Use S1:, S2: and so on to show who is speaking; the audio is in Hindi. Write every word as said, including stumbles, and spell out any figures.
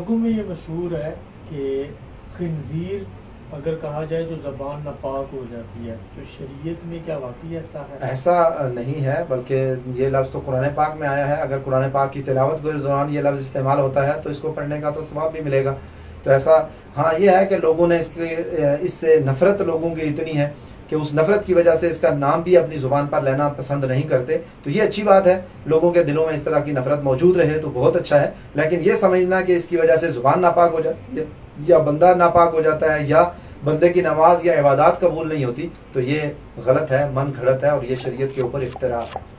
S1: लोगों में ये मशहूर है कि खिंजीर अगर कहा जाए तो ज़बान नापाक हो जाती है, तो शरीयत में क्या वाकई ऐसा है?
S2: ऐसा नहीं है, बल्कि ये लफ्ज़ तो कुरान पाक में आया है। अगर कुरान पाक की तिलावत के दौरान ये लफ्ज़ इस्तेमाल होता है तो इसको पढ़ने का तो सवाब भी मिलेगा। तो ऐसा हाँ ये है कि लोगों ने इसके इससे नफ़रत लोगों की इतनी है कि उस नफ़रत की वजह से इसका नाम भी अपनी ज़ुबान पर लेना पसंद नहीं करते। तो ये अच्छी बात है, लोगों के दिलों में इस तरह की नफ़रत मौजूद रहे तो बहुत अच्छा है। लेकिन ये समझना कि इसकी वजह से ज़ुबान नापाक हो जाती है या बंदा नापाक हो जाता है या बंदे की नमाज या इबादत कबूल नहीं होती, तो ये गलत है, मन घड़त है और ये शरीयत के ऊपर इफ्तिरा है।